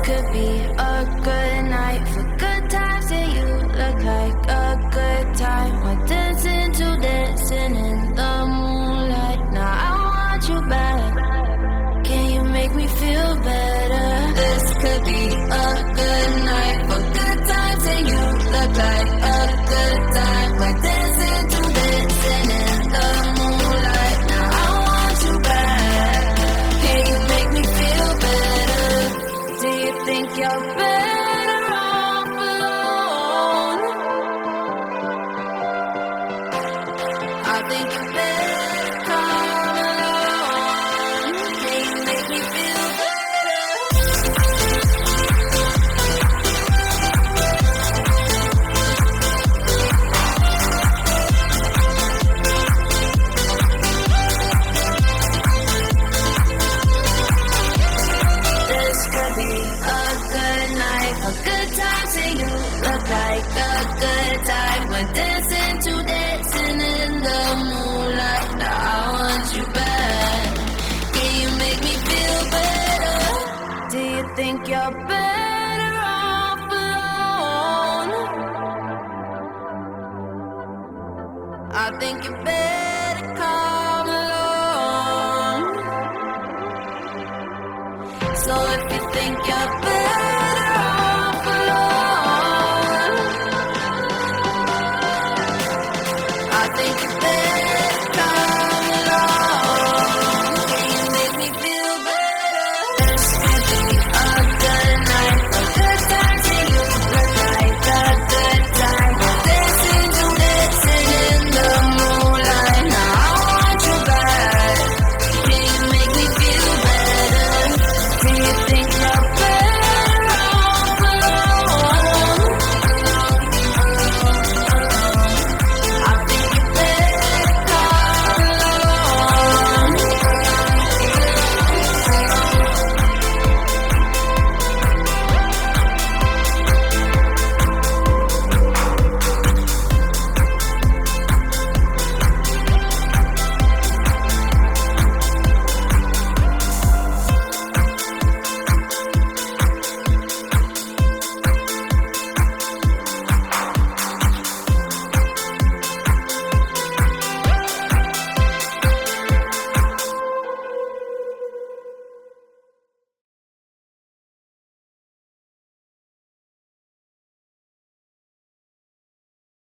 could be a good night for good times, and you look like a good time. We're dancing to dancing in the moonlight. Now I want you back. Can you make me feel better? This could be a good night for good times, and you look like a good time. We're dancing to dancing in the moonlight. Now I want you back. Can you make me feel better? Do you think you're better off alone? I think you better come along. Can you make me feel better? This could be a good night, a good time. Say you look like a good time. We're dancing to dancing in the moonlight. Now I want you back. Can you make me feel better? Do you think you're better off alone? I think you better come along. So if you think you're better